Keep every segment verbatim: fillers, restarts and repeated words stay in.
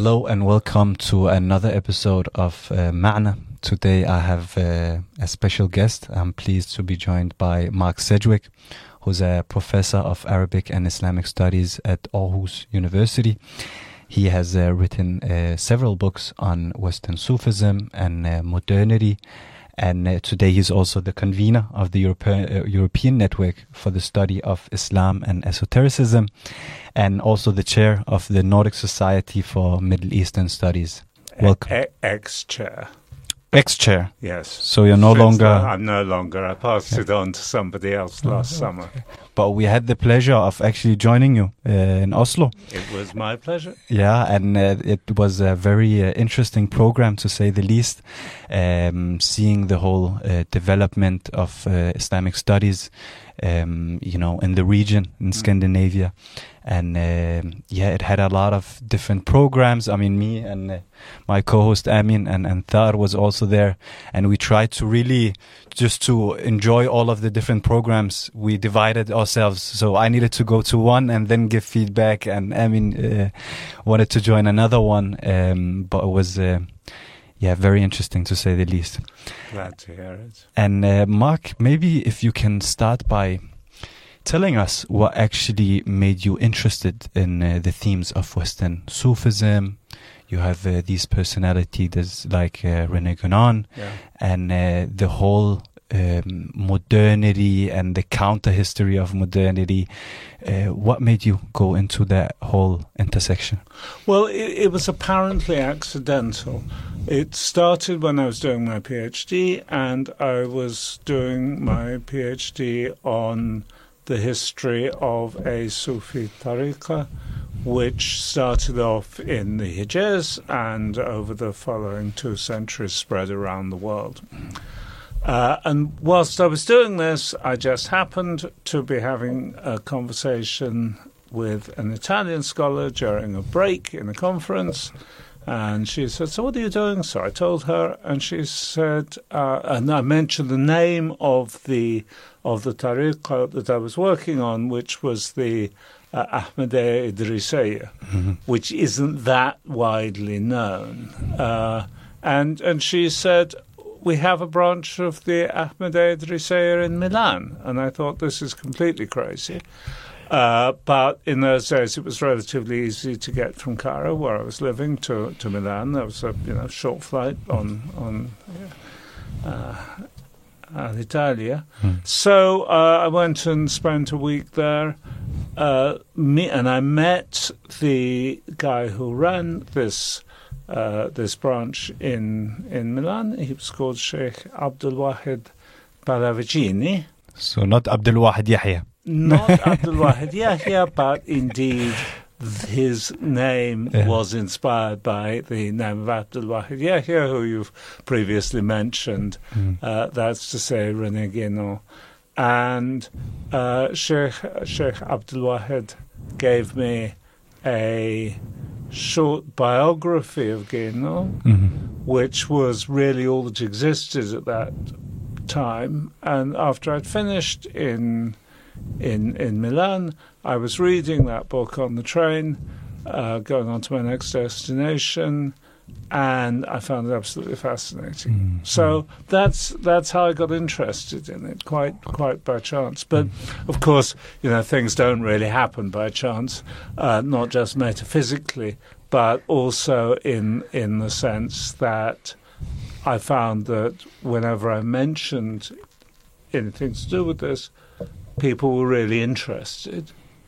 Hello and welcome to another episode of uh, Ma'na. Today I have uh, a special guest. I'm pleased to be joined by Mark Sedgwick, who's a professor of Arabic and Islamic Studies at Aarhus University. He has uh, written uh, several books on Western Sufism and uh, modernity. And uh, today he's also the convener of the Europe- uh, European Network for the Study of Islam and Esotericism, and also the chair of the Nordic Society for Middle Eastern Studies. Welcome. E- ex-chair. Ex-chair? Yes. So you're no Since longer... I'm no longer. I passed it on to somebody else last Oh, summer. okay. But we had the pleasure of actually joining you uh, in Oslo. It was my pleasure. Yeah, and uh, it was a very uh, interesting program, to say the least, um, seeing the whole uh, development of uh, Islamic studies, um, you know, in the region, in mm. Scandinavia. And uh, yeah, it had a lot of different programs. I mean, me and uh, my co-host Amin and, and Thar was also there. And we tried to really just to enjoy all of the different programs. We divided ourselves. So I needed to go to one and then give feedback. And Amin uh, wanted to join another one. Um, but it was, uh, yeah, very interesting to say the least. Glad to hear it. And uh, Mark, maybe if you can start by telling us what actually made you interested in uh, the themes of Western Sufism. You have uh, these personalities like uh, René Guénon, yeah. and uh, the whole um, modernity and the counter history of modernity. Uh, what made you go into that whole intersection? Well, it, it was apparently accidental. It started when I was doing my PhD, and I was doing my PhD on the history of a Sufi tariqa, which started off in the Hijaz and over the following two centuries spread around the world. Uh, and whilst I was doing this, I just happened to be having a conversation with an Italian scholar during a break in a conference. And she said, "So what are you doing?" So I told her, and she said, uh, and I mentioned the name of the of the tariqa that I was working on, which was the uh, Ahmadiyya Idrisiyya, mm-hmm. which isn't that widely known. Uh, and and she said, "We have a branch of the Ahmadiyya Idrisiyya in Milan." And I thought, this is completely crazy. Uh, but in those days, it was relatively easy to get from Cairo, where I was living, to, to Milan. There was a you know short flight on on uh, Alitalia. Hmm. So uh, I went and spent a week there, uh, me, and I met the guy who ran this uh, this branch in in Milan. He was called Sheikh Abdul Wahid Palavicini. So not Abdul Wahid Yahya. Not Abdul Wahid Yahya, but indeed his name yeah. was inspired by the name of Abdul Wahid Yahya, who you've previously mentioned. Mm. Uh, that's to say, René Guénon. And uh, Sheikh, Sheikh Abdul Wahid gave me a short biography of Guénon, mm-hmm. which was really all that existed at that time. And after I'd finished in In in Milan, I was reading that book on the train, uh, going on to my next destination, and I found it absolutely fascinating. Mm-hmm. So that's that's how I got interested in it, quite quite by chance. But mm-hmm. of course, you know, things don't really happen by chance, uh, not just metaphysically, but also in in the sense that I found that whenever I mentioned anything to do with this, people were really interested.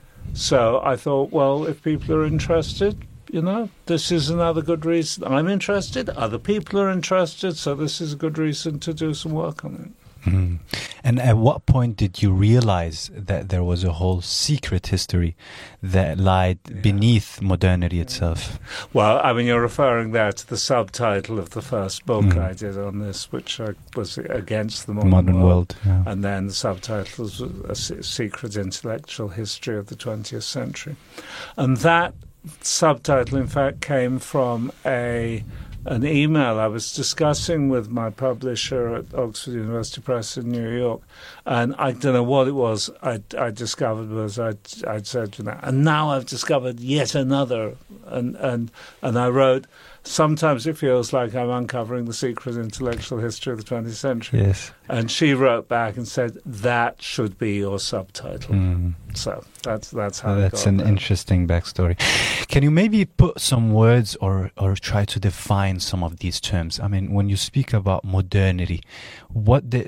So I thought, well, if people are interested, you know, this is another good reason. I'm interested, other people are interested, so this is a good reason to do some work on it. Mm. And at what point did you realize that there was a whole secret history that lied yeah. beneath modernity itself? Well, I mean, you're referring there to the subtitle of the first book mm. I did on this, which I was Against the Modern, modern World. world yeah. And then the subtitle was A Secret Intellectual History of the twentieth Century. And that subtitle, in fact, came from a an email I was discussing with my publisher at Oxford University Press in New York, and I don't know what it was I, I discovered was I'd, I'd said to that, and now I've discovered yet another, and and and I wrote, sometimes it feels like I'm uncovering the secret intellectual history of the twentieth century. Yes. And she wrote back and said, that should be your subtitle. Mm. So that's that's how Oh, it that's got an there. interesting backstory. Can you maybe put some words or, or try to define some of these terms? I mean, when you speak about modernity, what did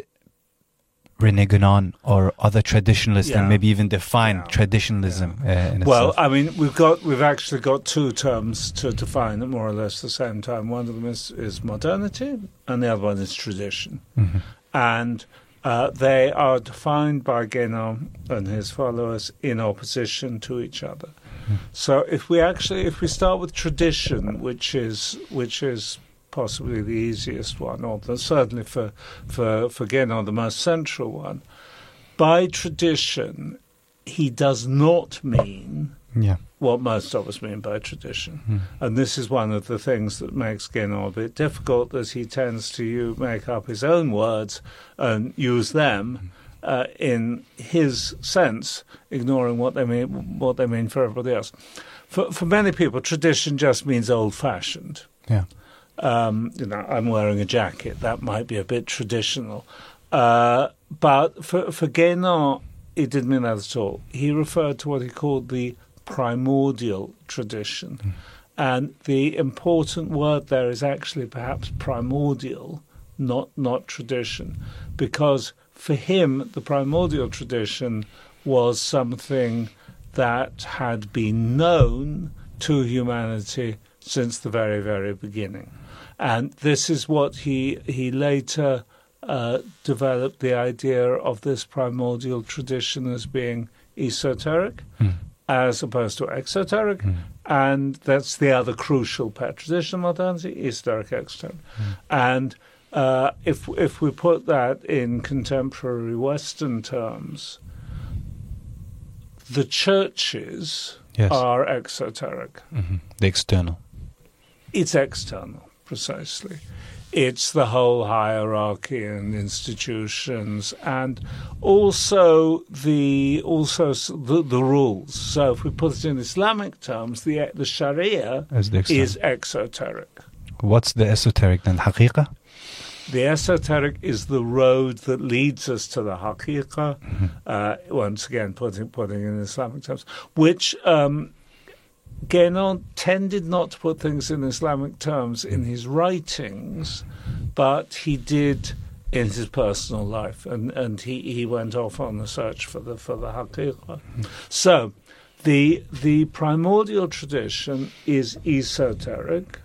René Guénon or other traditionalists Yeah. and maybe even define Yeah. traditionalism uh, in Well, itself? I mean, we've got we've actually got two terms to define at more or less the same time. One of them is, is modernity, and the other one is tradition. Mhm. And uh, they are defined by Guénon and his followers in opposition to each other. Mm. So, if we actually if we start with tradition, which is which is possibly the easiest one, or the, certainly for for for Guénon the most central one, by tradition, he does not mean Yeah. what most of us mean by tradition. Mm. And this is one of the things that makes Guénon a bit difficult, that he tends to you make up his own words and use them uh, in his sense, ignoring what they mean what they mean for everybody else. For for many people, tradition just means old-fashioned. Yeah. Um, you know, I'm wearing a jacket. That might be a bit traditional. Uh, but for, for Guénon, it didn't mean that at all. He referred to what he called the primordial tradition. Mm. And the important word there is actually perhaps primordial, not not tradition. Because for him, the primordial tradition was something that had been known to humanity since the very, very beginning. And this is what he he later uh, developed the idea of this primordial tradition as being esoteric, Mm. as opposed to exoteric. Mm. And that's the other crucial part. Traditional modernity, esoteric, exoteric. Mm. And uh, if if we put that in contemporary Western terms, the churches Yes. are exoteric. Mhm. The external. It's external, precisely. It's the whole hierarchy and institutions, and also the also s- the, the rules. So, if we put it in Islamic terms, the the Sharia As the external. is exoteric. What's the esoteric then? Haqiqa? The esoteric is the road that leads us to the haqiqah. Mhm. Uh, once again, putting putting in Islamic terms, which um, Guénon tended not to put things in Islamic terms in his writings, but he did in his personal life, and, and he, he went off on the search for the for the haqiqah. So, the the primordial tradition is esoteric.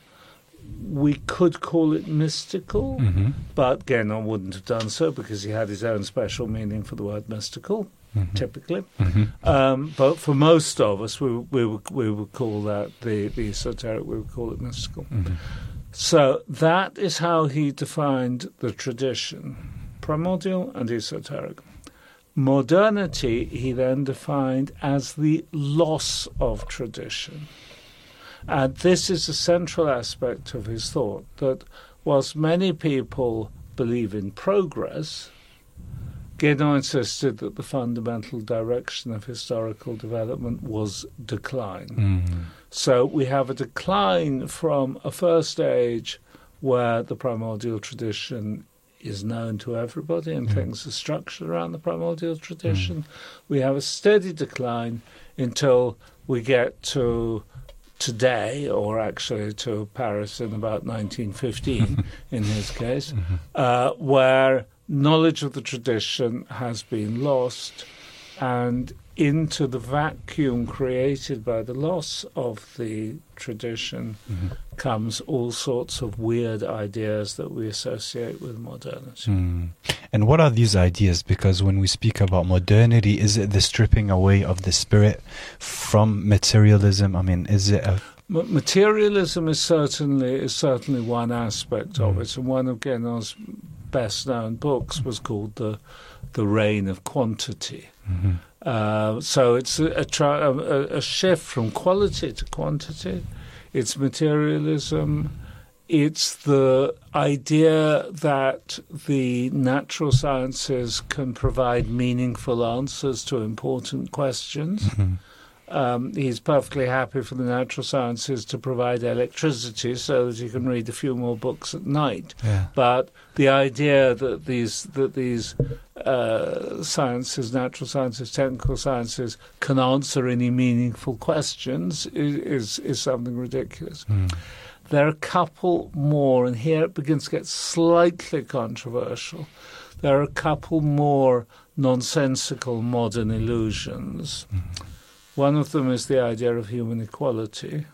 We could call it mystical, Mhm. but Guénon wouldn't have done so because he had his own special meaning for the word mystical, Mhm. typically. Mhm. Um, but for most of us, we we would we would call that the, the esoteric. We would call it mystical. Mhm. So that is how he defined the tradition: primordial and esoteric. Modernity he then defined as the loss of tradition. And this is a central aspect of his thought, that whilst many people believe in progress, Guénon insisted that the fundamental direction of historical development was decline. Mhm. So we have a decline from a first age where the primordial tradition is known to everybody and Mm. things are structured around the primordial tradition. We have a steady decline until we get to today, or actually to Paris in about nineteen fifteen, in his case, Mhm. uh, where knowledge of the tradition has been lost, and into the vacuum created by the loss of the tradition Mhm. comes all sorts of weird ideas that we associate with modernity. Mm. And what are these ideas? Because when we speak about modernity, is it the stripping away of the spirit from materialism? I mean, is it a... Ma- Materialism is certainly is certainly one aspect of Mm. it, and one of Guénon's best-known books was called the the Reign of Quantity. Mhm. Uh, so it's a, a, tri- a, a shift from quality to quantity. It's materialism. it's the idea that the natural sciences can provide meaningful answers to important questions. Mm-hmm. Um, he's perfectly happy for the natural sciences to provide electricity so that he can read a few more books at night. Yeah. But the idea that these that these uh, sciences, natural sciences, technical sciences, can answer any meaningful questions is is, is something ridiculous. Mm. There are a couple more, and here it begins to get slightly controversial. There are a couple more nonsensical modern illusions. Mm. One of them is the idea of human equality,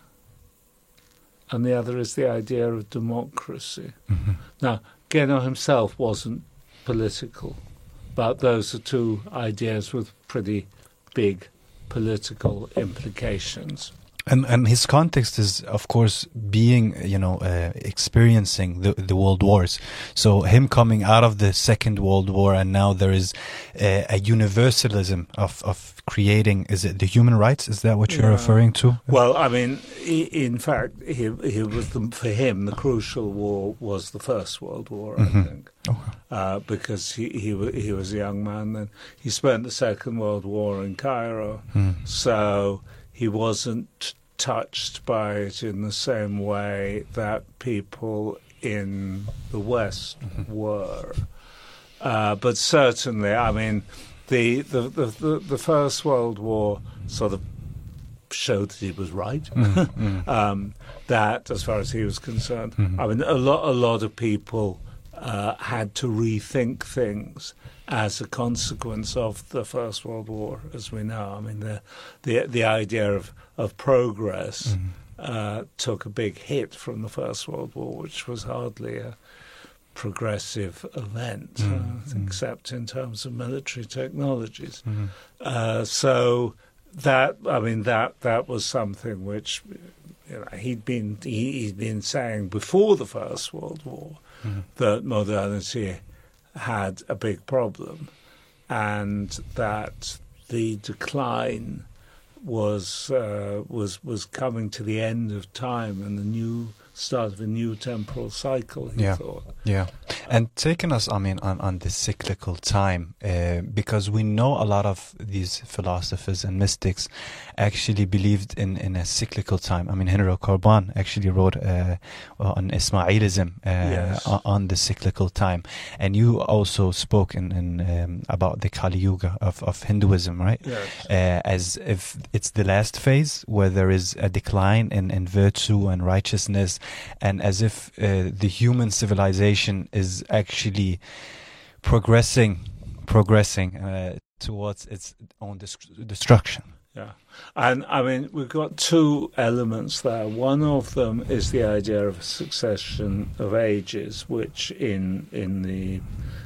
and the other is the idea of democracy. Mm-hmm. Now, Guénon himself wasn't political, but those are two ideas with pretty big political implications. And and his context is, of course, being, you know, uh, experiencing the the world wars. So him coming out of the Second World War, and now there is a, a universalism of of creating. Is it the human rights? Is that what you're Yeah. referring to? Well, I mean, he, in fact, he he was the, for him the crucial war was the First World War, Mhm. I think, Okay. uh, because he he wa- he was a young man then. He spent the Second World War in Cairo, Mm. so he wasn't touched by it in the same way that people in the West were. Uh, but certainly, I mean, the the, the the the First World War sort of showed that he was right. Mm, mm. um, that, as far as he was concerned, Mhm. I mean, a lot a lot of people uh, had to rethink things as a consequence of the First World War, as we know. I mean, the the the idea of of progress Mhm. uh, took a big hit from the First World War, which was hardly a progressive event, Mm, uh, mm. except in terms of military technologies. Mhm. Uh, so that, I mean, that that was something which, you know, he'd been he, he'd been saying before the First World War Mhm. that modernity had a big problem, and that the decline was uh, was was coming to the end of time and the new start of a new temporal cycle, he Yeah. thought. Yeah, and taking us, I mean, on, on this cyclical time, uh, because we know a lot of these philosophers and mystics actually believed in, in a cyclical time. I mean, Henry Corbin actually wrote uh, on Ismailism uh, Yes. on, on the cyclical time, and you also spoke in, in um, about the Kali Yuga of, of Hinduism, right? Yes. Uh, as if it's the last phase where there is a decline in, in virtue and righteousness, and as if uh, the human civilization is actually progressing, progressing uh, towards its own dis- destruction. Yeah. And, I mean, we've got two elements there. One of them is the idea of a succession of ages, which in in the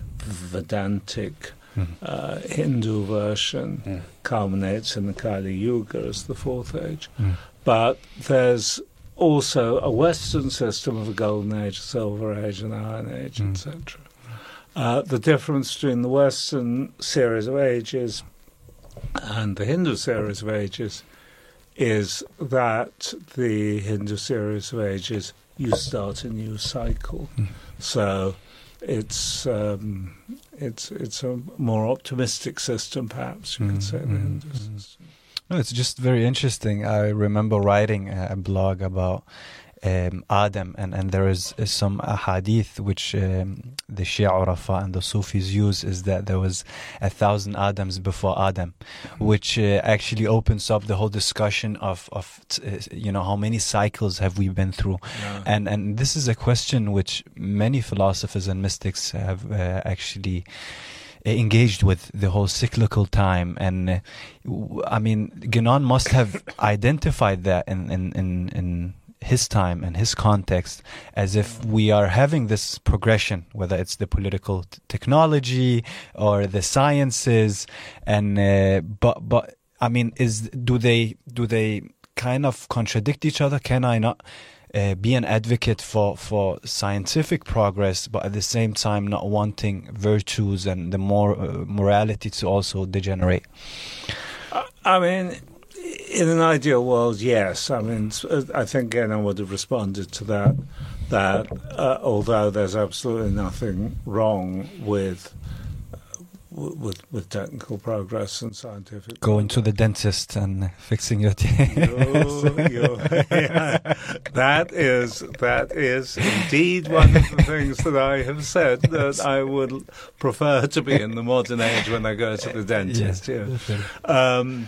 Vedantic Mm. uh, Hindu version Mm. culminates in the Kali Yuga as the fourth age. Mm. But there's also a Western system of a golden age, a silver age, an iron age, Mm. et cetera. Uh, the difference between the Western series of ages and the Hindu series of ages is that the Hindu series of ages, you start a new cycle. Mm. So it's um, it's it's a more optimistic system, perhaps you Mm, could say, the mm, Hindu mm. system. No, it's just very interesting. I remember writing a, a blog about um, Adam, and, and there is, is some ahadith which um, the Shia Urafa and the Sufis use, is that there was a thousand Adams before Adam, which uh, actually opens up the whole discussion of, of t- uh, you know, how many cycles have we been through. Yeah. And and this is a question which many philosophers and mystics have uh, actually engaged with, the whole cyclical time. And uh, w- I mean, Guénon must have identified that in, in, in, in his time and his context, as if we are having this progression, whether it's the political t- technology or the sciences. And uh, but but I mean, is do they do they kind of contradict each other? Can I not Uh, be an advocate for, for scientific progress, but at the same time not wanting virtues and the more uh, morality to also degenerate? I- I mean, in an ideal world, yes. I mean, s- I think Guénon would have responded to that that uh, although there's absolutely nothing wrong with with with technical progress and scientific going progress. to the dentist and fixing your teeth. You, you, yeah, that is that is indeed one of the things that I have said that I would prefer to be in the modern age when I go to the dentist. Yes, Yeah. Um,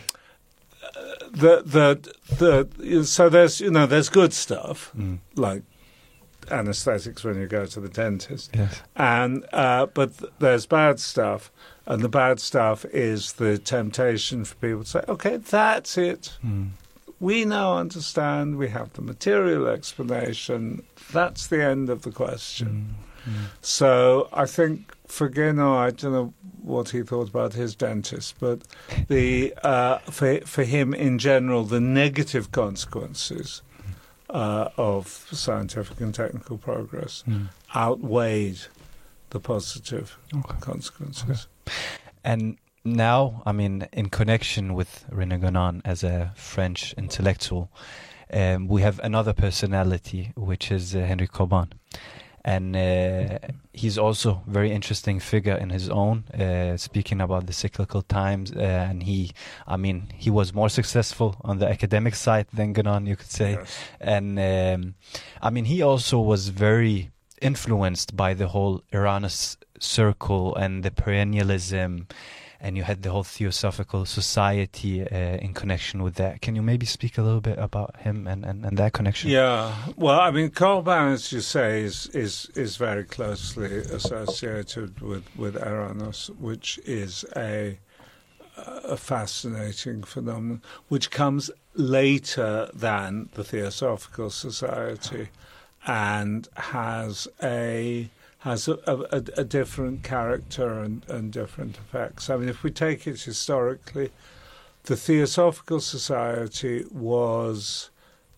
the the the so there's you know there's good stuff Mm. like anesthetics when you go to the dentist, Yes. and uh, but th- there's bad stuff. And the bad stuff is the temptation for people to say, okay, that's it. Mm. We now understand. We have the material explanation. That's the end of the question. Mm. Mm. So I think for Guénon, I don't know what he thought about his dentist, but the uh, for, for him in general, the negative consequences uh, of scientific and technical progress Mm. outweighed the positive Okay. consequences. Okay. And now, I mean, in connection with René Guénon as a French intellectual, um, we have another personality, which is uh, Henry Corbin. And uh, he's also a very interesting figure in his own, uh, speaking about the cyclical times. Uh, and he, I mean, he was more successful on the academic side than Guénon, you could say. Yes. And um, I mean, he also was very influenced by the whole Uranus circle and the perennialism, and you had the whole Theosophical Society uh, in connection with that. Can you maybe speak a little bit about him and, and, and that connection? Yeah, well, I mean, Corbin, as you say, is is is very closely associated with with Uranus, which is a a fascinating phenomenon, which comes later than the Theosophical Society, and has a has a, a, a different character and, and different effects. I mean, if we take it historically, the Theosophical Society was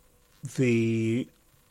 the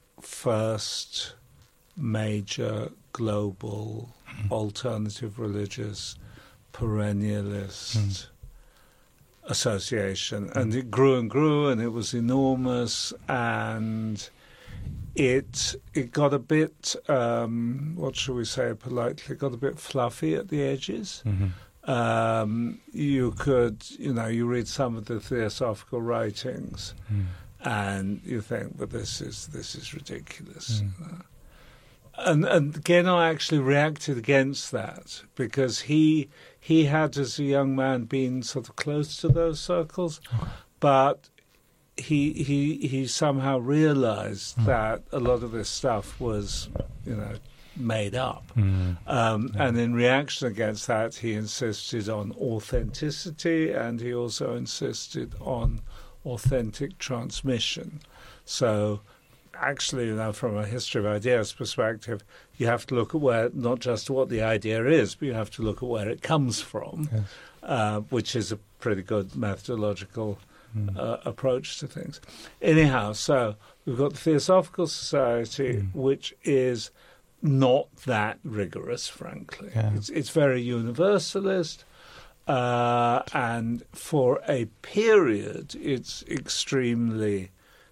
first major global alternative religious perennialist mm. association, and it grew and grew, and it was enormous, and it it got a bit um, what shall we say politely, it got a bit fluffy at the edges. Mm-hmm. Um, you could, you know, you read some of the theosophical writings, mm. and you think, but this is this is ridiculous. Mm. You know? And and Guénon actually reacted against that, because he he had, as a young man, been sort of close to those circles, okay. but he he he somehow realized mm. that a lot of this stuff was, you know, made up. Mm. Um, yeah. And in reaction against that, he insisted on authenticity, and he also insisted on authentic transmission. So actually, you know, from a history of ideas perspective, you have to look at where, not just what the idea is, but you have to look at where it comes from, yes. uh, which is a pretty good methodological mm. uh, approach to things. Anyhow, so we've got the Theosophical Society, mm. which is not that rigorous, frankly. Yeah. It's, it's very universalist, uh, and for a period, it's extremely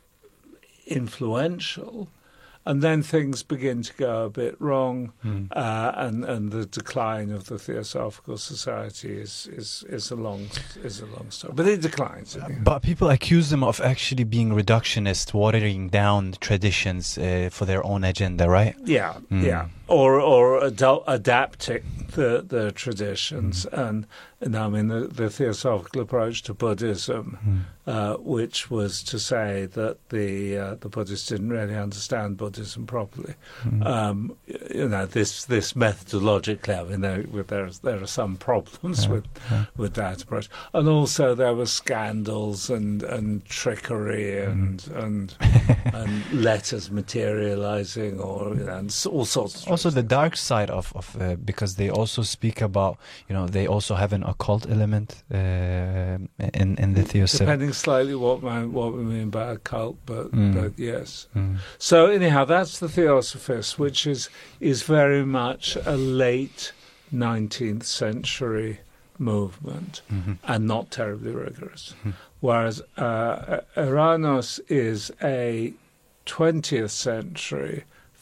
influential, and then things begin to go a bit wrong, mm. uh, and and the decline of the Theosophical Society is is is a long is a long story, but it declines. Uh, but people accuse them of actually being reductionist, watering down traditions uh, for their own agenda, right? Yeah, mm. yeah, or or adu- adapting the the traditions, mm. and. And I mean, the, the theosophical approach to Buddhism, mm. uh, which was to say that the uh, the Buddhists didn't really understand Buddhism properly. Mm. Um, you know, this this methodologically, I mean, there there, there are some problems yeah. with yeah. with that approach, and also there were scandals and, and trickery and mm. and and letters materializing, or you know, and all sorts. Of also, the dark side of of uh, because they also speak about, you know, they also have an occult element uh, in in the theosophy. Depending slightly what my, what we mean by occult, but mm. but yes. Mm. So anyhow, that's the Theosophist, which is is very much a late nineteenth century movement, mm-hmm. and not terribly rigorous. Mm. Whereas uh, Uranus is a twentieth century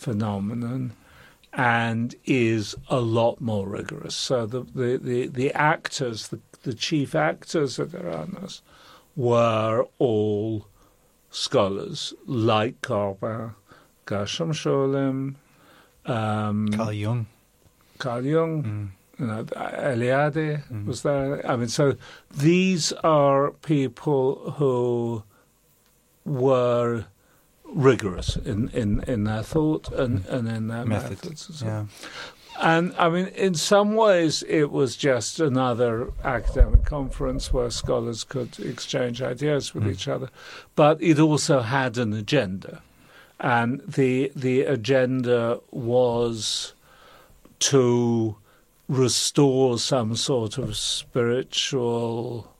phenomenon and is a lot more rigorous. So the the, the, the actors, the, the chief actors at Erasmus were all scholars like Corbin, Gershom Scholem, um, Carl Jung. Carl Jung, Mm. you know, Eliade Mm. was there. I mean, so these are people who were rigorous in, in, in their thought and, and in their Method. methods. And so. Yeah. And, I mean, in some ways, it was just another academic conference where scholars could exchange ideas with Mm. each other. But it also had an agenda. And the the agenda was to restore some sort of spiritual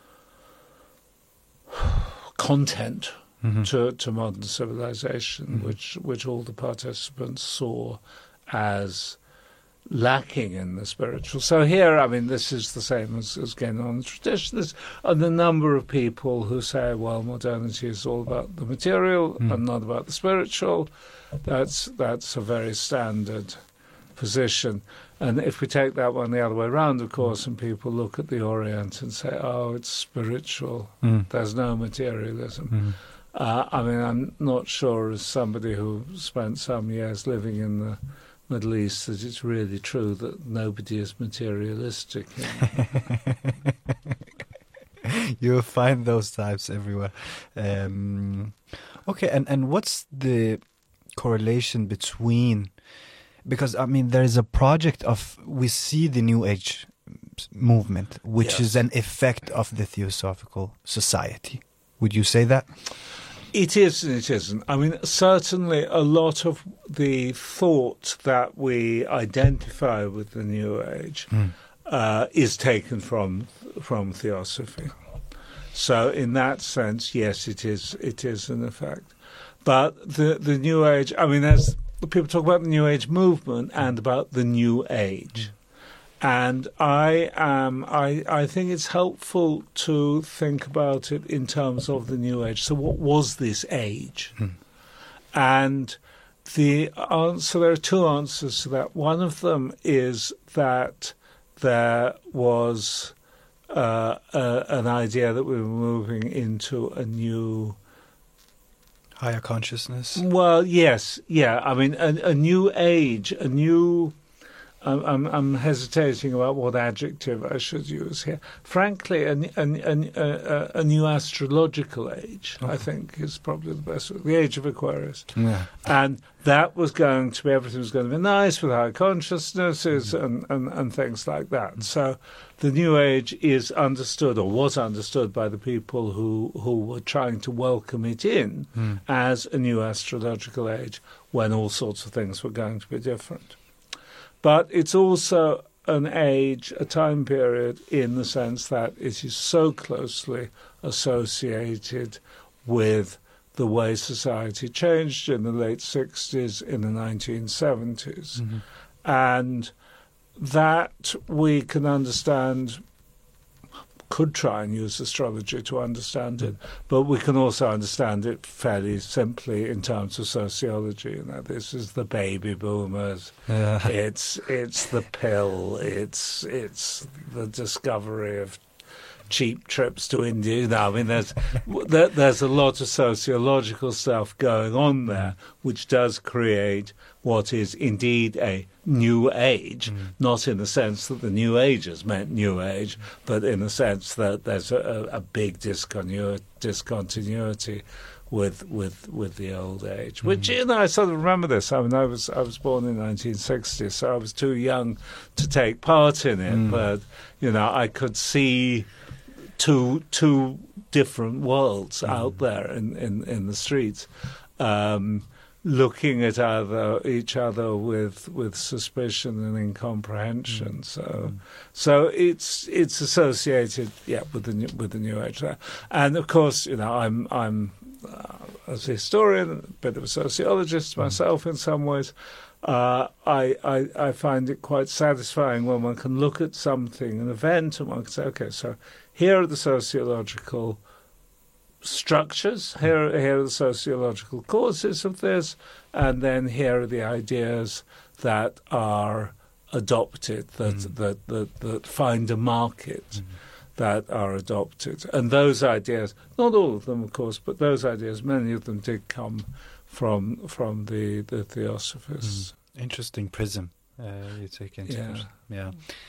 content Mm-hmm. to, to modern civilization, Mhm. which which all the participants saw as lacking in the spiritual. So here, I mean, this is the same as, as getting on the tradition. There's a number of people who say, well, modernity is all about the material Mm. and not about the spiritual. That's that's a very standard position. And if we take that one the other way around, of course, and people look at the Orient and say, oh, it's spiritual, Mm. there's no materialism. Mm. Uh, I mean, I'm not sure, as somebody who spent some years living in the Middle East, that it's really true that nobody is materialistic. You'll find those types everywhere. Um, okay, and, and what's the correlation between... Because, I mean, there is a project of... We see the New Age movement, which Yes. is an effect of the Theosophical Society. Would you say that? It is and it isn't. I mean, certainly a lot of the thought that we identify with the New Age Mm. uh, is taken from from Theosophy. So in that sense, yes, it is it is an effect. But the the New Age, I mean, as people talk about the New Age movement and about the New Age. And I am. I, I think it's helpful to think about it in terms of the New Age. So, what was this age? Hmm. And the answer. There are two answers to that. One of them is that there was uh, uh, an idea that we were moving into a new. Higher consciousness. Well, yes, yeah. I mean, a, a new age, a new. I'm, I'm, I'm hesitating about what adjective I should use here. Frankly, a, a, a, a new astrological age, Okay. I think, is probably the best. The age of Aquarius. Yeah. And that was going to be, everything was going to be nice with high consciousnesses and, and, and things like that. So the New Age is understood, or was understood, by the people who, who were trying to welcome it in Mm. as a new astrological age when all sorts of things were going to be different. But it's also an age, a time period, in the sense that it is so closely associated with the way society changed in the late sixties, in the nineteen seventies. Mhm. And that we can understand, could try and use astrology to understand it, but we can also understand it fairly simply in terms of sociology. You know, this is the baby boomers. Yeah. It's it's the pill. It's it's the discovery of cheap trips to India. You know, I mean, there's there, there's a lot of sociological stuff going on there, which does create what is indeed a new age, Mm. not in the sense that the New Ages meant new age, but in the sense that there's a, a big discontinu- discontinuity with with with the old age. Which, you know, I sort of remember this. I mean, I was I was born in nineteen sixty, so I was too young to take part in it. Mm. But you know, I could see two two different worlds Mm. out there in in, in the streets. Um, looking at other, each other with with suspicion and incomprehension. Mm. So, Mm. so it's it's associated, yeah, with the new, with the New Age there. And of course, you know, I'm I'm uh, as a historian, a bit of a sociologist myself in some ways. Uh, I, I I find it quite satisfying when one can look at something, an event, and one can say, okay, so here are the sociological structures. Here, here are the sociological causes of this, and then here are the ideas that are adopted, that mm. that, that that find a market, mm. that are adopted. And those ideas, not all of them, of course, but those ideas, many of them did come from from the, the Theosophists. Mm. Interesting prism uh, you take into yeah. it. Yeah.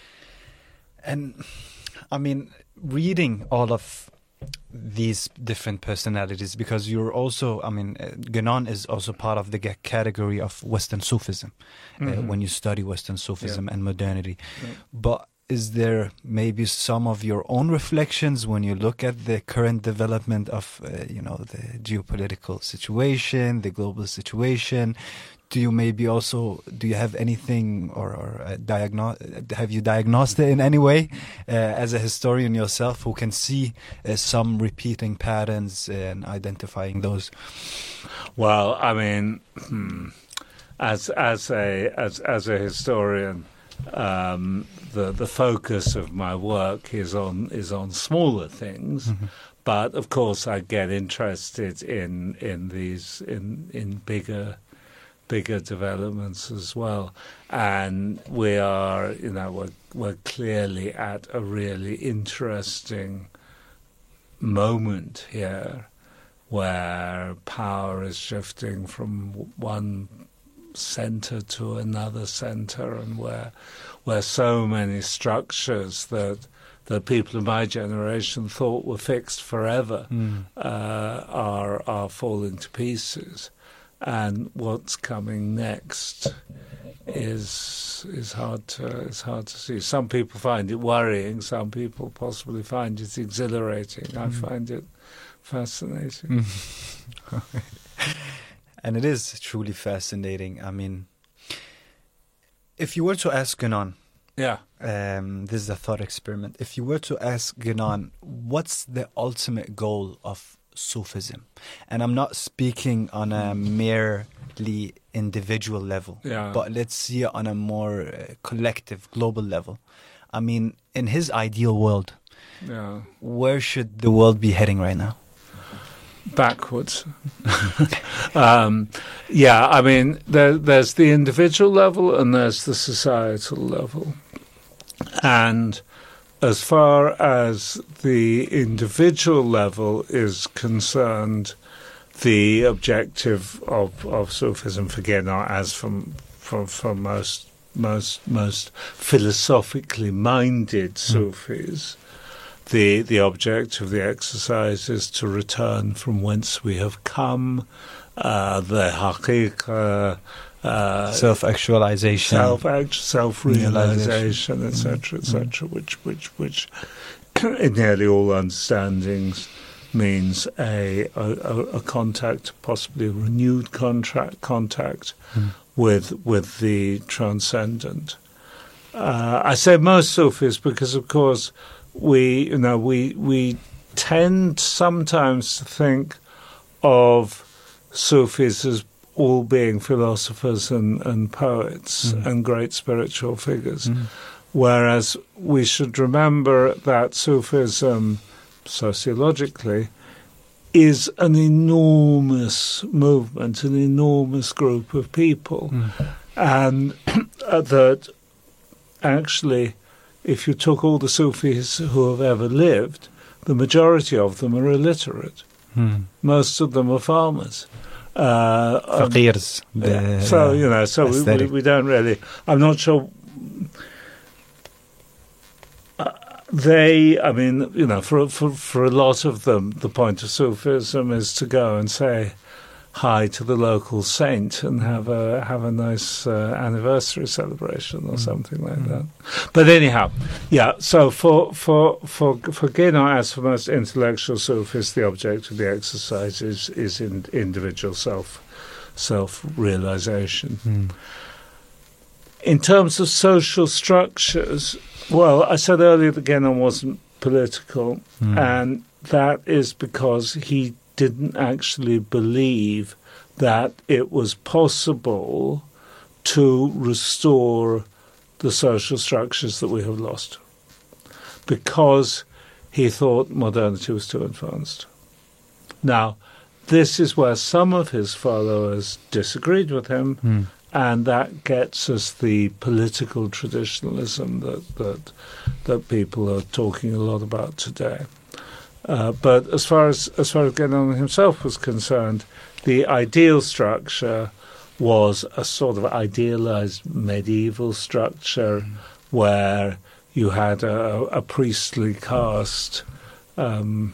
And, I mean, reading all of these different personalities, because you're also, I mean, uh, Guénon is also part of the g- category of Western Sufism, mm-hmm. uh, when you study Western Sufism yeah. and modernity. Yeah. But is there maybe some of your own reflections when you look at the current development of, uh, you know, the geopolitical situation, the global situation? Do you maybe also, do you have anything or, or uh, diagno- have you diagnosed it in any way uh, as a historian yourself who can see uh, some repeating patterns and identifying those? Well, I mean, hmm, as as a as as a historian, um, the the focus of my work is on is on smaller things. Mm-hmm. But of course, I get interested in in these in in bigger. bigger developments as well, and we are, you know, we're, we're clearly at a really interesting moment here, where power is shifting from one centre to another centre, and where where so many structures that that people of my generation thought were fixed forever mm. uh, are are falling to pieces. And what's coming next is is hard to is hard to see. Some people find it worrying. Some people possibly find it exhilarating. Mm. I find it fascinating. Mm. And it is truly fascinating. I mean, if you were to ask Guénon, yeah, um, this is a thought experiment. If you were to ask Guénon, what's the ultimate goal of Sufism? And I'm not speaking on a merely individual level, yeah. but let's see it on a more uh, collective, global level. I mean, in his ideal world, yeah. where should the world be heading right now? Backwards. um, yeah, I mean, there, there's the individual level and there's the societal level. And as far as the individual level is concerned, the objective of, of Sufism, for Guénon, as from from from most most most philosophically minded Sufis, mm. the the object of the exercise is to return from whence we have come, uh, the haqiqah, Uh, self-actualization, self self-realization, et cetera, et cetera, which, which, which, in nearly all understandings, means a a, a contact, possibly a renewed contract contact mm. with with the transcendent. Uh, I say most Sufis because, of course, we you know we we tend sometimes to think of Sufis as all being philosophers and, and poets mm. and great spiritual figures. Mm. Whereas we should remember that Sufism, sociologically, is an enormous movement, an enormous group of people. Mm. And uh, that actually, if you took all the Sufis who have ever lived, the majority of them are illiterate. Mm. Most of them are farmers. Uh, Faqirs. Yeah. So, you know, so we, we, we don't really, I'm not sure. Uh, they, I mean, you know, for, for, for a lot of them, the point of Sufism is to go and say hi to the local saint and have a have a nice uh, anniversary celebration or mm. something like mm. that. But anyhow, yeah. So for for for for Guénon, as for most intellectual Sufis, the object of the exercise is is in individual self self realization. Mm. In terms of social structures, well, I said earlier that Guénon wasn't political, mm. and that is because he didn't actually believe that it was possible to restore the social structures that we have lost, because he thought modernity was too advanced. Now, this is where some of his followers disagreed with him, Mm. and that gets us the political traditionalism that that that people are talking a lot about today. Uh, but as far as as far as Guénon himself was concerned, the ideal structure was a sort of idealized medieval structure mm. where you had a, a priestly caste um,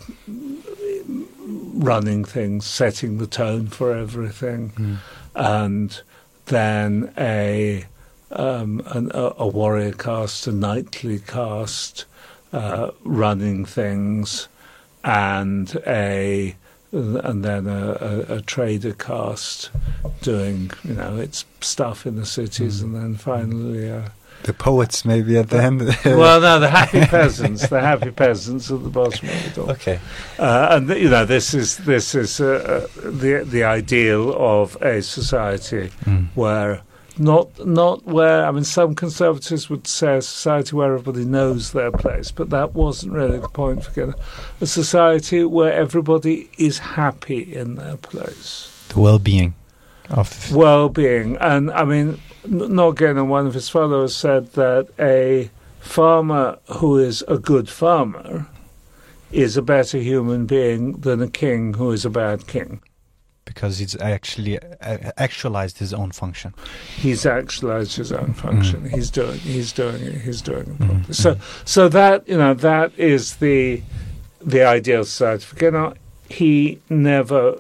running things, setting the tone for everything, mm. and then a, um, an, a a warrior caste, a knightly caste uh, running things, and a and then a, a, a trader caste doing, you know, its stuff in the cities, mm. and then finally uh, the poets maybe at the end. Well, no, the happy peasants, the happy peasants at the bottom of it all. Okay, uh, and you know, this is this is uh, uh, the the ideal of a society mm. where. Not not where, I mean, some conservatives would say a society where everybody knows their place, but that wasn't really the point for Guénon. A society where everybody is happy in their place. The well-being of... Well-being. And, I mean, not Guénon, one of his followers said that a farmer who is a good farmer is a better human being than a king who is a bad king. Because he's actually uh, actualized his own function. He's actualized his own function. Mm. He's doing. He's doing it. He's doing it properly. Mm. So, so that you know, that is the the ideal society for Guénon. He never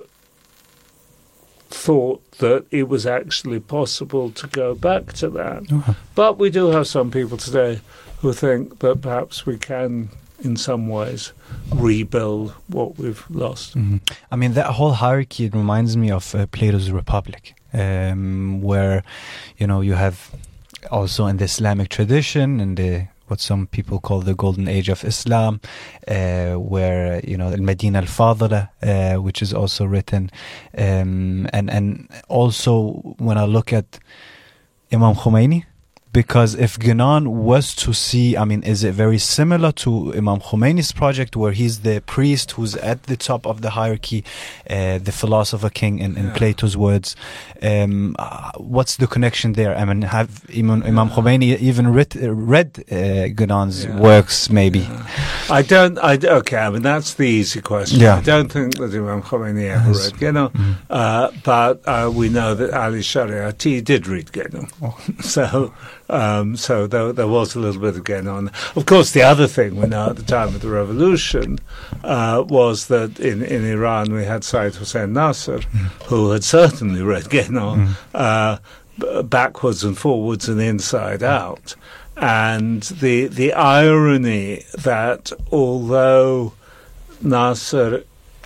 thought that it was actually possible to go back to that. Uh-huh. But we do have some people today who think that perhaps we can, in some ways, rebuild what we've lost. Mm-hmm. I mean, that whole hierarchy, it reminds me of uh, Plato's Republic, um, where, you know, you have also in the Islamic tradition, in the what some people call the Golden Age of Islam, uh, where, you know, Al-Medina al-Fadila, uh, which is also written, um, and, and also when I look at Imam Khomeini, because if Guénon was to see, I mean, is it very similar to Imam Khomeini's project, where he's the priest who's at the top of the hierarchy, uh, the philosopher king in, in yeah. Plato's words? Um, uh, what's the connection there? I mean, have Imam, Imam yeah. Khomeini even read, uh, read uh, Guénon's yeah. works, maybe? Yeah. I don't, I, okay, I mean, that's the easy question. Yeah. I don't think that Imam Khomeini ever yes. read Guénon, mm. uh, but uh, we know that Ali Shariati did read Guénon. Oh. So... Um, so there, there was a little bit of Guénon. Of course, the other thing we know at the time of the revolution uh, was that in, in Iran we had Sayyid Hossein Nasr, mm. who had certainly read Guénon mm. uh, b- backwards and forwards and inside mm. out. And the the irony that although Nasr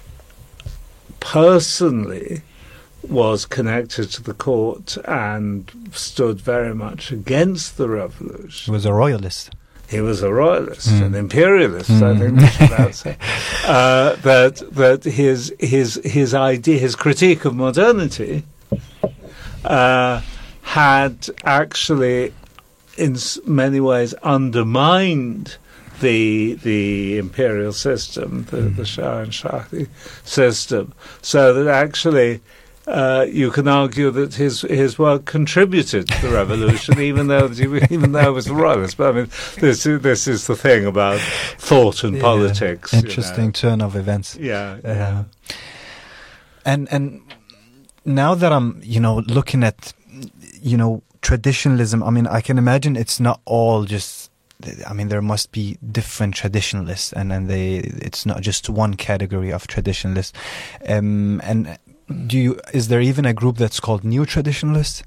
personally was connected to the court and stood very much against the revolution. He was a royalist. He was a royalist, mm. an imperialist, mm. I think we should now say. Uh, that that his his his idea, his critique of modernity, uh, had actually, in many ways, undermined the the imperial system, the, mm. the Shah and Shahi system, so that actually. Uh, you can argue that his his work contributed to the revolution, even though even though it was the royalist. But I mean, this this is the thing about thought and yeah. politics. Interesting you know. turn of events. Yeah, uh, yeah. And and now that I'm you know looking at you know traditionalism, I mean, I can imagine it's not all just. I mean, there must be different traditionalists, and and they it's not just one category of traditionalists, um, and. Do you? Is there even a group that's called New Traditionalists?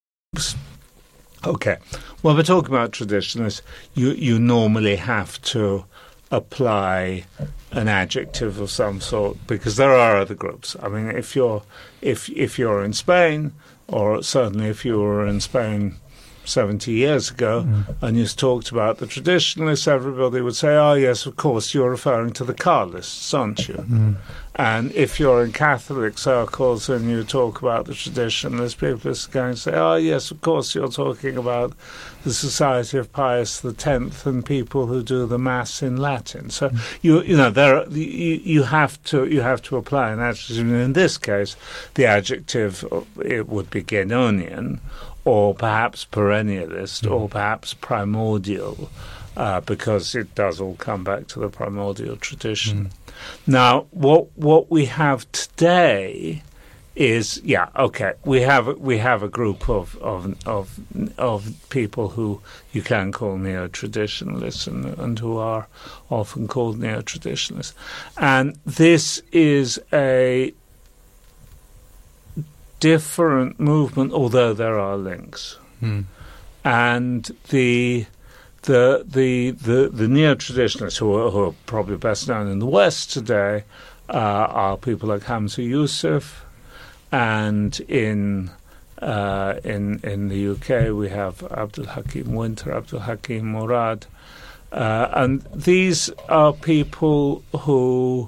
Okay. Well, we're talking about traditionalists. You you normally have to apply an adjective of some sort because there are other groups. I mean, if you're if if you're in Spain, or certainly if you were in Spain seventy years ago, mm. and you talked about the traditionalists, everybody would say, oh, yes, of course, you're referring to the Carlists, aren't you? Mm. And if you're in Catholic circles and you talk about the traditionalists, people are going to say, oh, yes, of course, you're talking about the Society of Pius the Tenth and people who do the Mass in Latin. So, mm. you you know, there are, you, you have to you have to apply an adjective. In this case, the adjective, it would be Guénonian, or perhaps perennialist, mm. or perhaps primordial, uh, because it does all come back to the primordial tradition. Mm. Now, what what we have today is, yeah, okay, we have we have a group of of of, of people who you can call neo-traditionalists and, and who are often called neo-traditionalists, and this is a different movement, although there are links, mm. and the. The the the, the neo-traditionalists who are, who are probably best known in the West today uh, are people like Hamza Yusuf, and in uh, in in the U K we have Abdul Hakim Winter, Abdul Hakim Murad, uh, and these are people who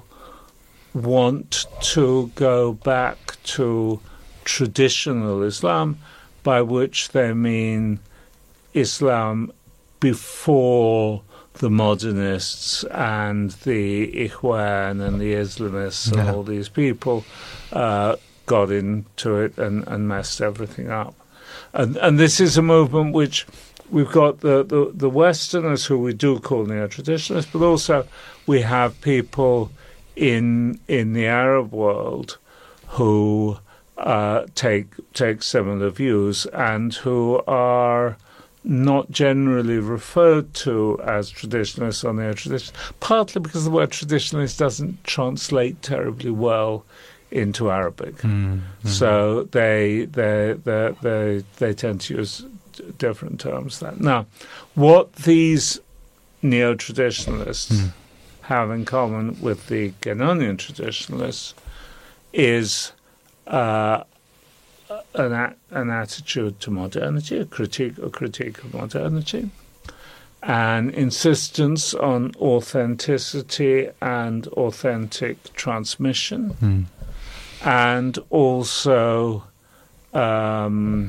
want to go back to traditional Islam, by which they mean Islam before the modernists and the Ikhwan and the Islamists and yeah. all these people uh, got into it and, and messed everything up. And and this is a movement which we've got the, the, the Westerners who we do call neo-traditionalists, but also we have people in in the Arab world who uh, take take similar views and who are not generally referred to as traditionalists or neo-traditionalists, partly because the word traditionalist doesn't translate terribly well into Arabic. Mm, mm. So they, they, they, they, they tend to use different terms then. Now, what these neo-traditionalists mm. have in common with the Guénonian traditionalists is uh, An, a, an attitude to modernity, a critique, a critique of modernity, an insistence on authenticity and authentic transmission, mm. and also um,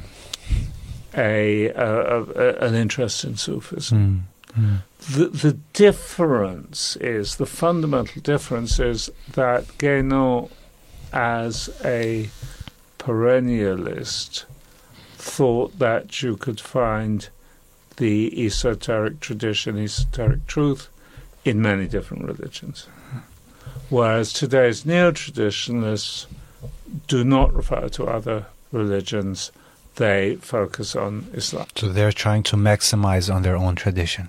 a, a, a an interest in Sufism. Mm. Mm. The the difference is the fundamental difference is that Guénon, as a perennialist, thought that you could find the esoteric tradition, esoteric truth, in many different religions. Whereas today's neo-traditionalists do not refer to other religions, they focus on Islam. So they're trying to maximize on their own tradition.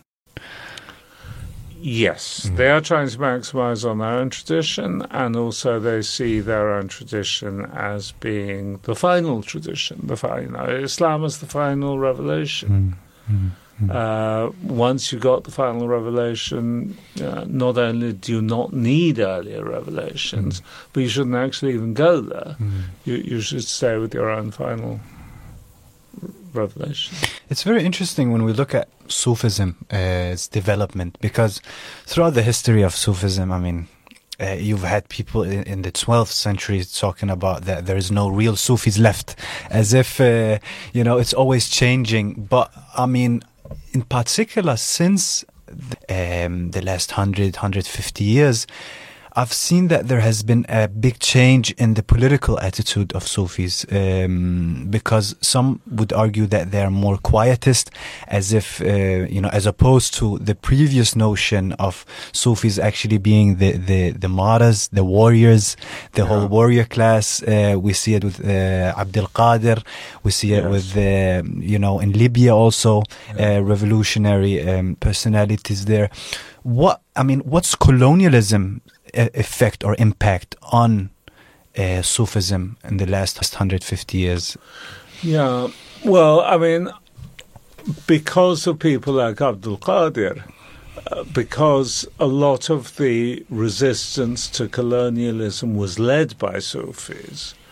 Yes, mm. they are trying to maximize on their own tradition, and also they see their own tradition as being the final tradition. The you know, Islam is the final revelation. Mm. Mm. Mm. Uh, once you got the final revelation, uh, not only do you not need earlier revelations, mm. but you shouldn't actually even go there. Mm. You, you should stay with your own final revelation. It's very interesting when we look at Sufism's development, because throughout the history of Sufism, I mean, uh, you've had people in, in the twelfth century talking about that there is no real Sufis left, as if, uh, you know, it's always changing. But, I mean, in particular, since the, um, the last one hundred, one hundred fifty years, I've seen that there has been a big change in the political attitude of Sufis, um, because some would argue that they are more quietist, as if, uh, you know, as opposed to the previous notion of Sufis actually being the, the, the martyrs, the warriors, the yeah. whole warrior class. Uh, we see it with uh, Abdul Qadir. We see it yes. with, uh, you know, in Libya also, yeah. uh, revolutionary um, personalities there. What, I mean, what's colonialism effect or impact on uh, Sufism in the last one hundred fifty years? Yeah, well, I mean, because of people like Abdul Qadir, uh, because a lot of the resistance to colonialism was led by Sufis,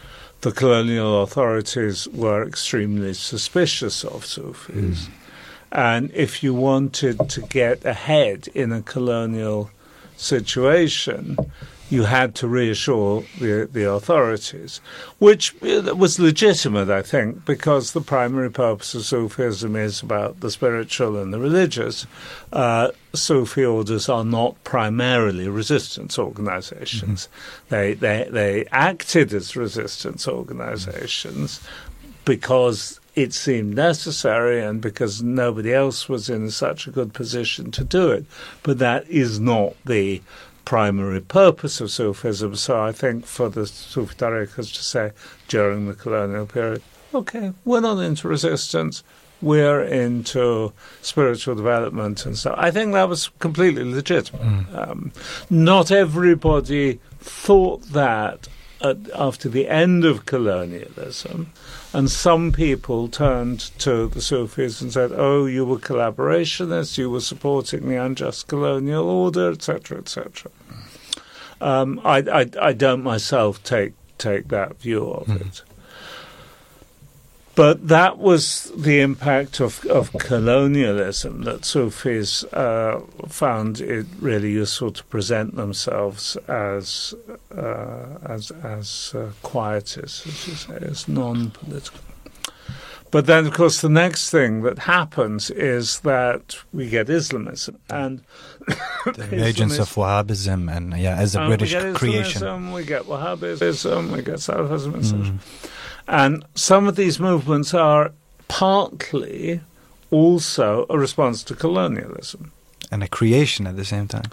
the colonial authorities were extremely suspicious of Sufis. Mm. And if you wanted to get ahead in a colonial situation, you had to reassure the the authorities, which was legitimate, I think, because the primary purpose of Sufism is about the spiritual and the religious. Uh, Sufi orders are not primarily resistance organizations. Mm-hmm. They, they, they acted as resistance organizations because it seemed necessary and because nobody else was in such a good position to do it. But that is not the primary purpose of Sufism. So I think for the Sufi tariqas to say during the colonial period, okay, we're not into resistance, we're into spiritual development and so I think that was completely legitimate. Mm. Um, not everybody thought that at, after the end of colonialism, and some people turned to the Sufis and said, oh, you were collaborationists, you were supporting the unjust colonial order, et cetera, et cetera. Um, I, I, I don't myself take, take that view of mm. it. But that was the impact of, of colonialism, that Sufis uh, found it really useful to present themselves as uh, as as uh, quietists, as you say, as non-political. But then, of course, the next thing that happens is that we get Islamism and the emergence of Wahhabism, and yeah, as a um, British we get creation, Islamism, we get Wahhabism, we get Salafism, et cetera. Mm. And some of these movements are partly also a response to colonialism. And a creation at the same time.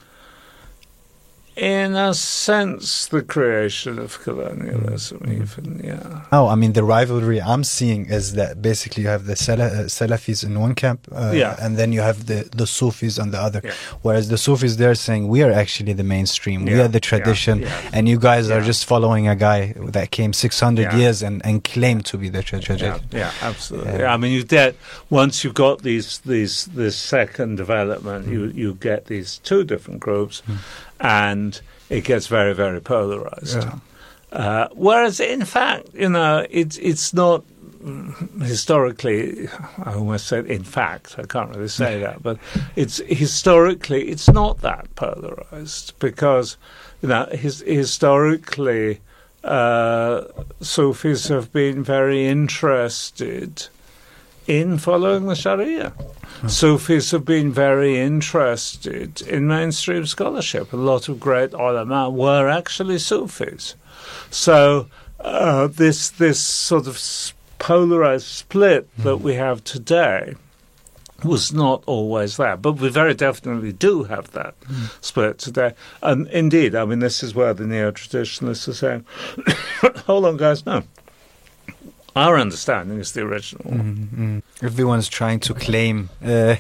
In a sense, the creation of colonialism, mm. even, yeah. Oh, I mean, the rivalry I'm seeing is that basically you have the Sala- uh, Salafis in one camp, uh, yeah. and then you have the, the Sufis on the other. Yeah. Whereas the Sufis, they're saying, we are actually the mainstream, yeah. we are the tradition, yeah. Yeah. and you guys yeah. are just following a guy that came six hundred yeah. years and, and claimed to be the tra- tradition. Yeah, yeah, absolutely. Yeah. Yeah, I mean, you get, once you've got these, these, this second development, mm. you, you get these two different groups, mm. and it gets very, very polarized. Yeah. Uh, whereas, in fact, you know, it's it's not historically. I almost said in fact. I can't really say that, but it's historically it's not that polarized because, you know, his, historically, uh, Sufis have been very interested in following the Sharia. Hmm. Sufis have been very interested in mainstream scholarship. A lot of great ulama were actually Sufis. So uh, this this sort of polarized split hmm. that we have today was not always there. But we very definitely do have that hmm. split today. And indeed, I mean, this is where the neo-traditionalists are saying, hold on, guys, no. Our understanding is the original one. Mm-hmm. Everyone's trying to claim uh,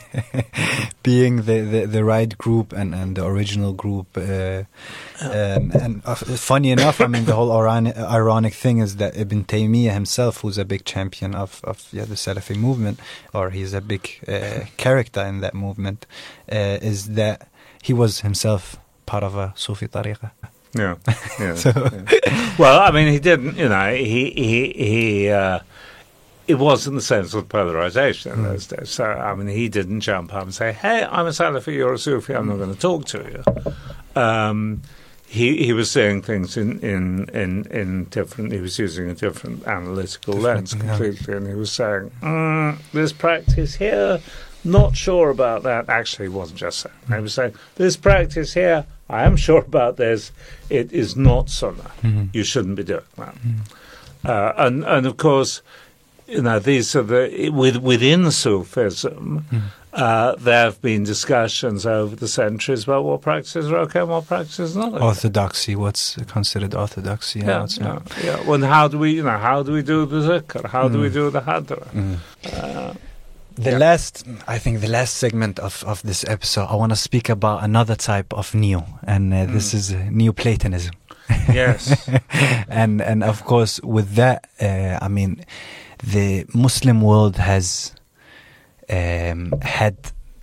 being the, the, the right group and, and the original group. Uh, um, and uh, funny enough, I mean, the whole ironic, ironic thing is that Ibn Taymiyyah himself, who's a big champion of, of yeah, the Salafi movement, or he's a big uh, character in that movement, uh, is that he was himself part of a Sufi tariqa. Yeah, yeah, so. yeah. Well, I mean, he didn't, you know, he, he, he, uh, it wasn't the sense of polarization in mm. those days. So, I mean, he didn't jump up and say, hey, I'm a Salafi, you're a Sufi, I'm not going to talk to you. Um, he, he was saying things in, in, in, in different, he was using a different analytical different, lens completely, yeah. and he was saying, mm, this practice here, not sure about that. Actually, he wasn't just saying. He was saying, this practice here, I am sure about this. It is not sunnah. Mm-hmm. You shouldn't be doing that. Mm-hmm. Uh, and and of course, you know, these are the with, within Sufism. Mm-hmm. Uh, there have been discussions over the centuries about what practices are okay and what practices are not okay. Orthodoxy, what's considered orthodoxy, and yeah, what's yeah, not. Yeah. Well, how do we, you know, how do we do the zikr? How mm-hmm. do we do the hadra? Mm-hmm. Uh, The yeah. last, I think the last segment of, of this episode, I want to speak about another type of neo, and uh, mm. this is uh, Neoplatonism. Yes. and and of course, with that, uh, I mean, the Muslim world has um, had,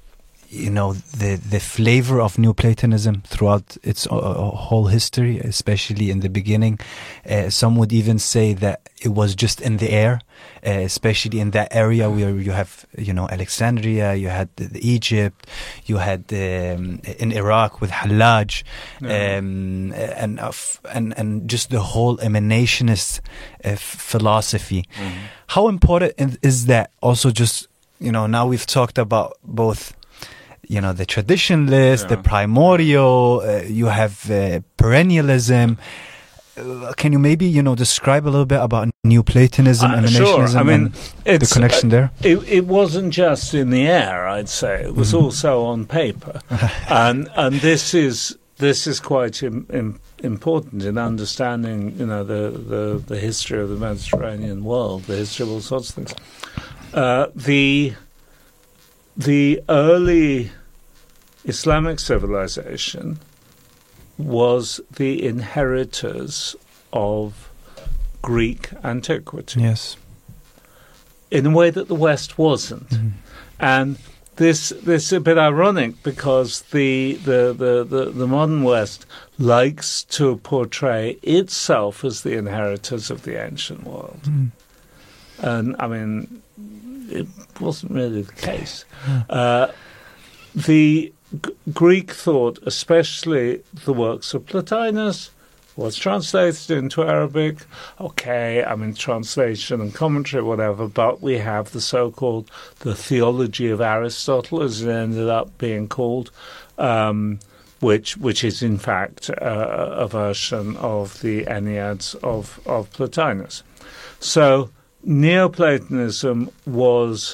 you know, the the flavor of Neoplatonism throughout its uh, whole history, especially in the beginning. Uh, some would even say that it was just in the air, uh, especially in that area where you have, you know, Alexandria, you had the, the Egypt, you had um, in Iraq with Hallaj, yeah. um, and, uh, and and just the whole emanationist uh, philosophy. Mm-hmm. How important is that? Also, just, you know, now we've talked about both, you know, the traditionalist, yeah. the primordial, uh, you have uh, perennialism. Uh, can you maybe, you know, describe a little bit about Neoplatonism, uh, emanationism, sure. I mean, and the connection uh, there? It, it wasn't just in the air, I'd say. It was mm-hmm. also on paper. and and this is this is quite im- im- important in understanding, you know, the, the, the history of the Mediterranean world, the history of all sorts of things. Uh, the the early Islamic civilization was the inheritors of Greek antiquity. Yes. In a way that the West wasn't. Mm-hmm. And this this is a bit ironic because the the, the, the the modern West likes to portray itself as the inheritors of the ancient world. Mm-hmm. And, I mean, it wasn't really the case. Yeah. Uh, the G- Greek thought, especially the works of Plotinus, was translated into Arabic. Okay, I mean, translation and commentary, whatever, but we have the so-called the theology of Aristotle, as it ended up being called, um, which which is in fact uh, a version of the Enneads of, of Plotinus. So Neoplatonism was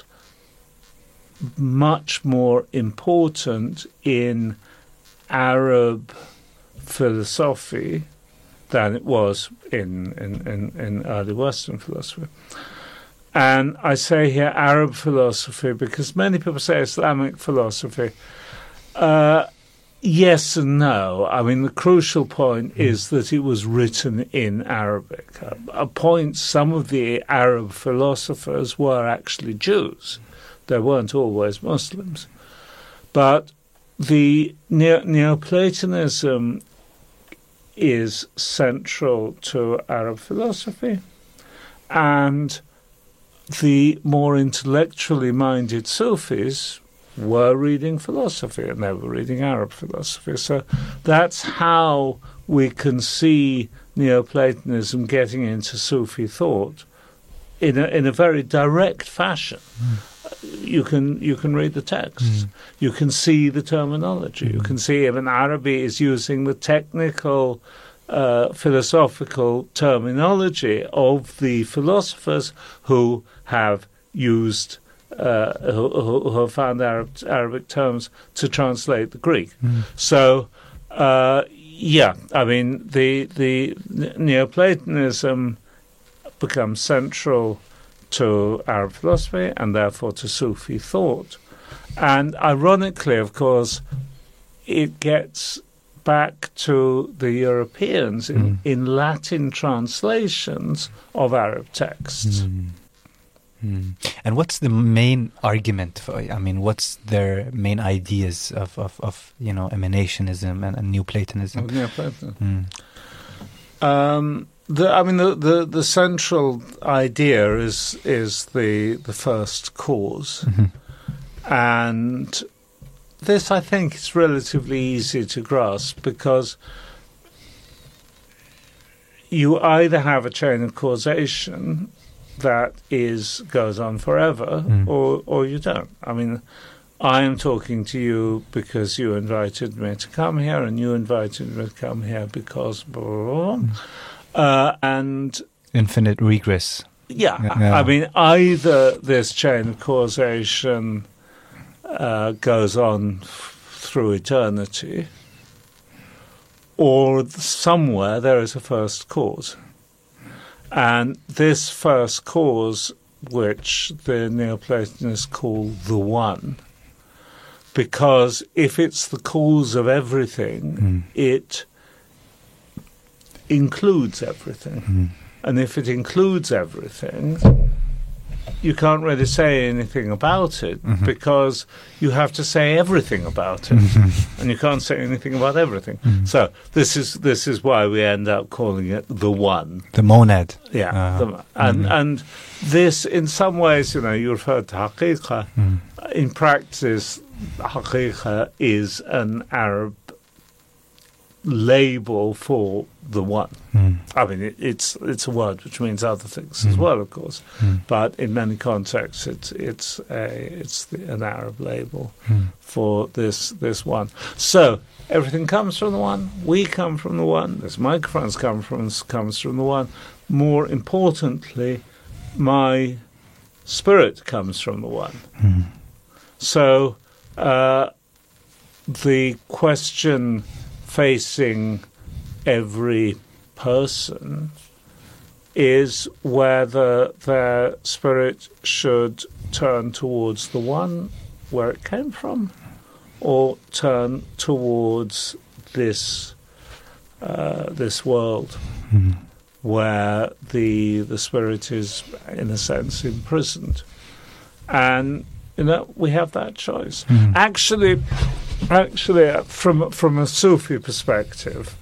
much more important in Arab philosophy than it was in, in, in, in early Western philosophy. And I say here Arab philosophy because many people say Islamic philosophy. Uh, yes and no. I mean, the crucial point mm. is that it was written in Arabic. A, a point some of the Arab philosophers were actually Jews. They weren't always Muslims. But the Neo- Neoplatonism is central to Arab philosophy, and the more intellectually minded Sufis were reading philosophy, and they were reading Arab philosophy. So that's how we can see Neoplatonism getting into Sufi thought in a, in a very direct fashion. Mm. You can you can read the text. Mm. You can see the terminology. Mm. You can see Ibn Arabi is using the technical, uh, philosophical terminology of the philosophers who have used, uh, who, who have found Arab, Arabic terms to translate the Greek. Mm. So, uh, yeah, I mean, the the Neoplatonism becomes central to Arab philosophy and therefore to Sufi thought. And ironically, of course, it gets back to the Europeans in, mm. in Latin translations of Arab texts. Mm. Mm. And what's the main argument for, I mean, what's their main ideas of, of, of you know, emanationism and, and Neoplatonism? Oh, Neoplatonism. Mm. Um, The, I mean, the, the, the central idea is is the the first cause, mm-hmm. and this I think is relatively easy to grasp because you either have a chain of causation that is goes on forever, mm. or or you don't. I mean, I am talking to you because you invited me to come here, and you invited me to come here because blah, blah, blah. Mm. Uh, and infinite regress. Yeah, yeah, I mean, either this chain of causation uh, goes on f- through eternity, or somewhere there is a first cause. And this first cause, which the Neoplatonists call the One, because if it's the cause of everything, mm. it includes everything. Mm. And if it includes everything, you can't really say anything about it mm-hmm. because you have to say everything about it, mm-hmm. and you can't say anything about everything. Mm-hmm. So this is this is why we end up calling it the one, the monad. Yeah, uh, the, and mm-hmm. and this, in some ways, you know, you referred to haqiqa. Mm. In practice, haqiqa is an Arab label for the one. Mm. I mean, it, it's it's a word which means other things mm. as well, of course. Mm. But in many contexts, it's it's a it's the, an Arab label mm. for this this one. So everything comes from the one. We come from the one. This microphones come from comes from the one. More importantly, my spirit comes from the one. Mm. So uh, the question facing every person is whether their spirit should turn towards the one where it came from, or turn towards this uh, this world mm-hmm. where the the spirit is, in a sense, imprisoned. And you know, we have that choice. Mm-hmm. Actually, actually, from from a Sufi perspective,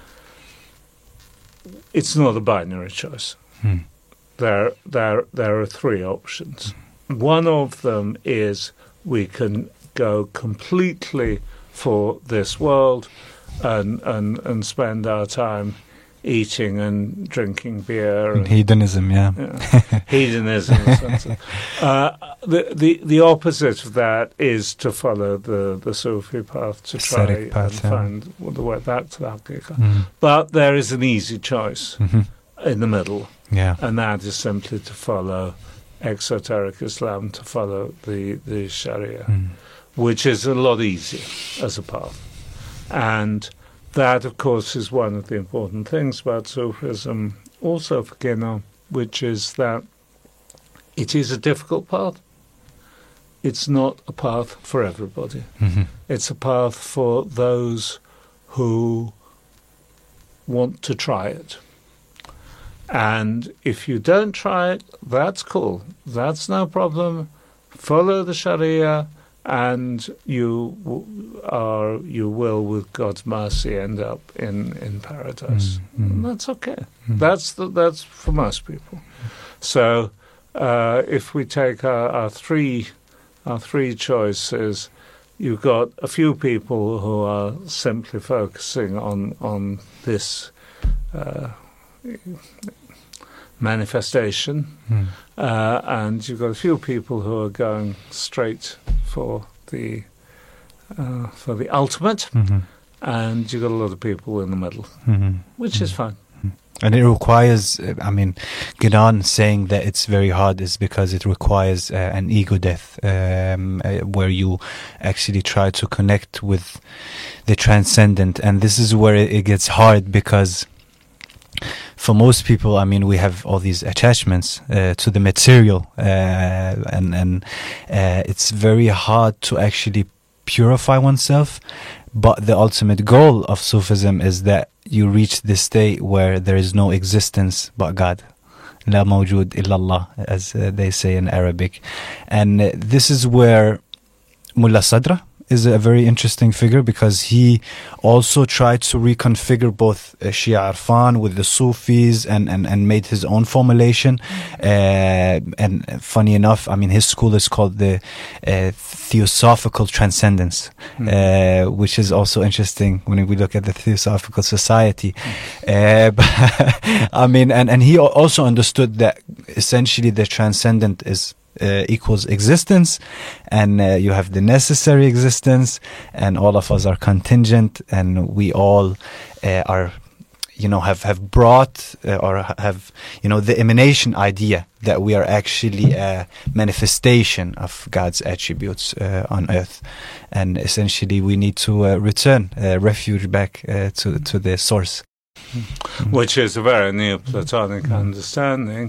it's not a binary choice. Mm. There, there, there are three options. One of them is we can go completely for this world and and, and spend our time eating and drinking beer. And, hedonism, yeah. yeah hedonism. uh, the, the the opposite of that is to follow the, the Sufi path, to try Ascetic path, and yeah. find the way back to the haqiqa. Mm. But there is an easy choice mm-hmm. in the middle, yeah. and that is simply to follow exoteric Islam, to follow the, the Sharia, mm. which is a lot easier as a path. And that, of course, is one of the important things about Sufism, also for Guénon, which is that it is a difficult path. It's not a path for everybody. Mm-hmm. It's a path for those who want to try it. And if you don't try it, that's cool. That's no problem. Follow the Sharia, and you w- are you will, with God's mercy, end up in, in paradise. Mm, mm. And that's okay. Mm. That's the, that's for most people. So uh, if we take our, our three our three choices, you've got a few people who are simply focusing on on this uh, manifestation, mm. uh, and you've got a few people who are going straight for the uh, for the ultimate, mm-hmm. and you've got a lot of people in the middle, mm-hmm. which mm-hmm. is fine. And it requires, I mean, Guénon saying that it's very hard is because it requires uh, an ego death, um, uh, where you actually try to connect with the transcendent. And this is where it, it gets hard, because for most people, I mean, we have all these attachments uh, to the material, uh, and, and uh, it's very hard to actually purify oneself. But the ultimate goal of Sufism is that you reach this state where there is no existence but God. La mawjood illallah, as uh, they say in Arabic. And uh, this is where Mullah Sadra is a very interesting figure, because he also tried to reconfigure both uh, Shia Irfan with the Sufis, and, and, and made his own formulation. Uh, and funny enough, I mean, his school is called the uh, Theosophical Transcendence, mm. uh, which is also interesting when we look at the Theosophical Society. Mm. Uh, but, I mean, and, and he also understood that essentially the transcendent is Uh, equals existence, and uh, you have the necessary existence, and all of us are contingent, and we all uh, are, you know, have have brought uh, or have, you know, the emanation idea that we are actually a manifestation of God's attributes uh, on earth, and essentially we need to uh, return uh, refuge back uh, to to the source, which is a very Neoplatonic mm. understanding.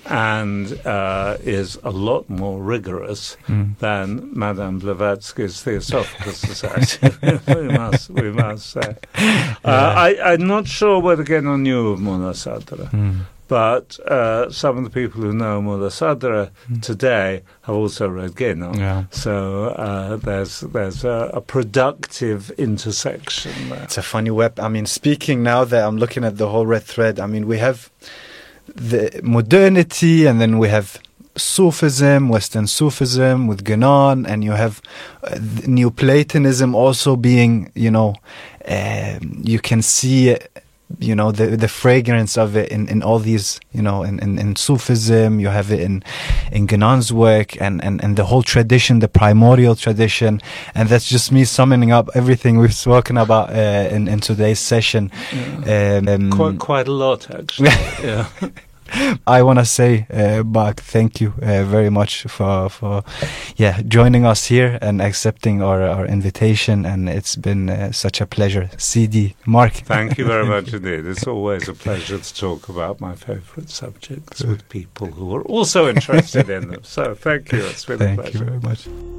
and uh, is a lot more rigorous mm. than Madame Blavatsky's Theosophical Society. we must, we must say. Yeah. Uh, I, I'm not sure whether Guénon knew of Mullah Sadra. Mm. But uh, some of the people who know Mullah Sadra mm. today have also read Guénon. Yeah. So uh, there's there's a, a productive intersection there. It's a funny web. I mean, speaking now that I'm looking at the whole red thread, I mean, we have the modernity, and then we have Sufism, Western Sufism with Guénon, and you have uh, Neoplatonism also being, you know, uh, you can see it, you know, the the fragrance of it in, in all these, you know, in, in, in Sufism, you have it in, in Guénon's work, and, and, and the whole tradition, the primordial tradition, and that's just me summing up everything we've spoken about uh, in, in today's session. Yeah. Um, quite, quite a lot, actually. Yeah. I want to say, uh, Mark, thank you uh, very much for, for yeah, joining us here and accepting our, our invitation, and it's been uh, such a pleasure. C D, Mark. Thank you very much indeed. It's always a pleasure to talk about my favourite subjects with people who are also interested in them. So thank you. It's been thank a pleasure. Thank you very much.